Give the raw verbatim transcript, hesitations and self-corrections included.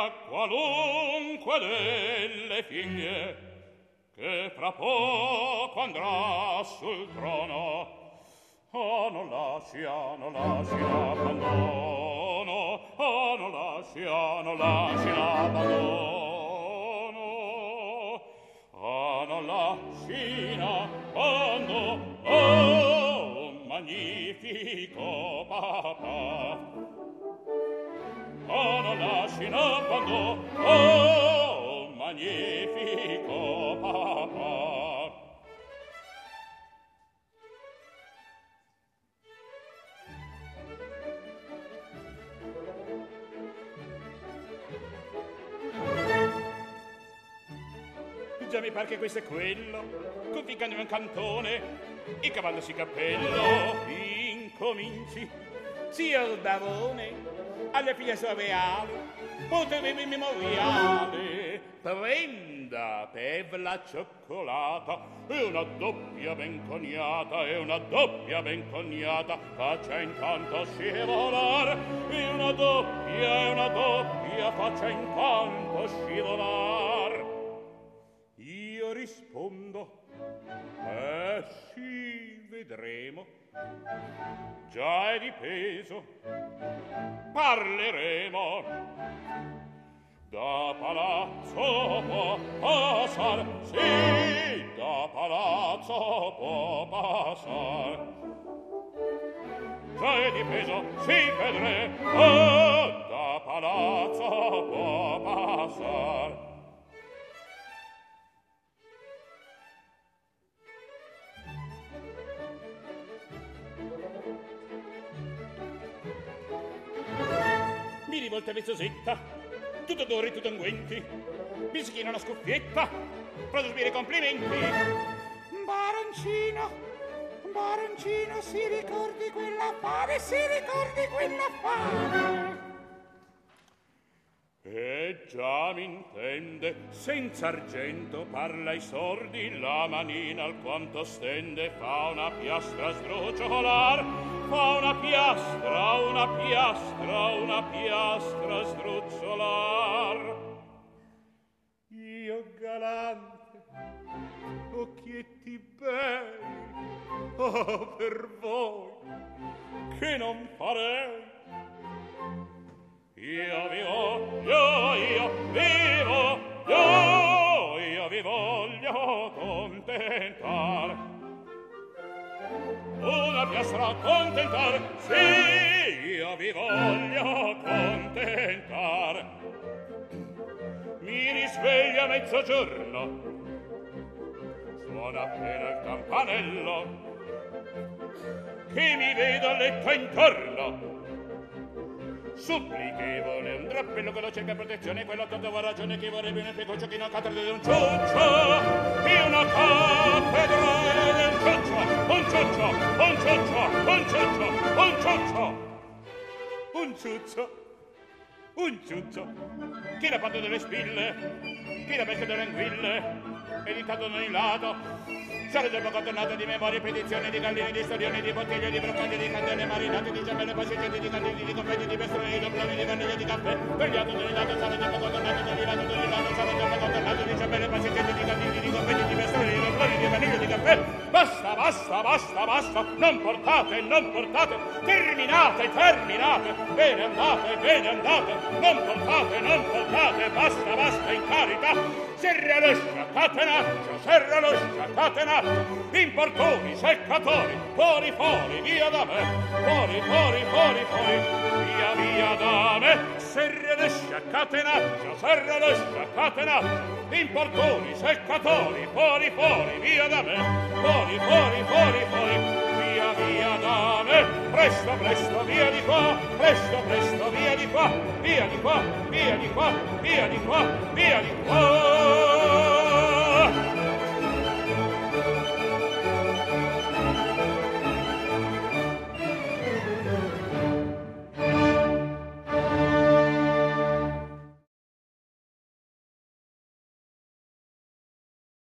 sia qualunque delle figlie che fra poco andrà sul trono. Oh, non lascia, non lasci l'abbandono, oh, non lascia, non lasci l'abbandono, oh, non lasci l'abbandono, oh, magnifico papà, oh, non lasci l'abbandono, oh, magnifico papà. Già mi par che questo è quello, conficcando in un cantone, il cavallo si cappello, incominci, sia il barone, alle figlie sorreali, potevi memoriale, prenda per la cioccolata, e una doppia ben coniata, e una doppia ben coniata, faccia intanto scivolar, e una doppia, e una doppia, faccia intanto scivolar. Io rispondo, eh sì, vedremo, già è dipeso, parleremo. Da palazzo può passar, sì, da palazzo può passar, già è dipeso, sì, vedremo, da palazzo può passar. Mi rivolta vezzosetta, tutto d'oro e tutto unguenti, mi schiena una scuffietta, proseguire complimenti. Baroncino, baroncino, si ricordi quell'affare, si ricordi quell'affare. E già m'intende, senza argento parla ai sordi, la manina alquanto stende, fa una piastra sdrucciolar, fa una piastra, una piastra, una piastra sdrucciolar. Io galante, occhietti belli, oh, per voi, che non farei? Io vi voglio, io vivo, io, io vi voglio contentar. Una piastra contentar, sì, io vi voglio contentar. Mi risveglio a mezzogiorno, suona appena il campanello, che mi vedo a letto intorno. Supplichevole un drappello, quello cerca protezione, quello tanto va ragione, che vorrebbe un pecoccio che non cattedrale un ciuccio, e una cattedrale un ciuccio, un ciuccio, un ciuccio, un ciuccio, un ciuccio, un ciuccio, un ciuccio, che la patta delle spille, che la pesca delle anguille, e di tanto non in lato, sarà del poco tornato di memorie, predizioni, di gallini, di storioni, di bottiglie, di broccanti, di candele marinate, di giambelle, passeggenti, di candili, di confetti, di pestroni, di dobloni, di vaniglia, di caffè, tagliato non in lato, sarà del poco tornato, non in lato, non in lato, sarà del poco tornato, di giambelle, passeggenti, di candili, di confetti, di pestroni, di dobloni, di vaniglia, di caffè. Basta, basta, basta, basta, non portate, non portate, terminate, terminate, bene andate, bene andate, non portate, non portate, basta, basta, in carità. Serra lo sciaccatenaccio, serra lo sciaccatenaccio, importuni, seccatori, fuori, fuori, via da me, fuori, fuori, fuori, fuori, via, via da me. Serra lo sciaccatenaccio, serra lo sciaccatenaccio, importuni, seccatori, fuori, fuori, via da me, fuori, fuori, fuori, fuori, via, via da me. Presto, presto, via di qua, presto, presto, via di qua, via di qua, via di qua, via di qua, via di qua.